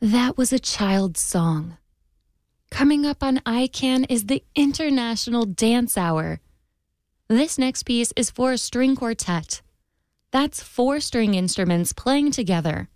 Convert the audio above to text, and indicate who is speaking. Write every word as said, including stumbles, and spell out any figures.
Speaker 1: That was a child's song. Coming up on I CAN is the International Dance Hour. This next piece is for a string quartet. That's four string instruments playing together.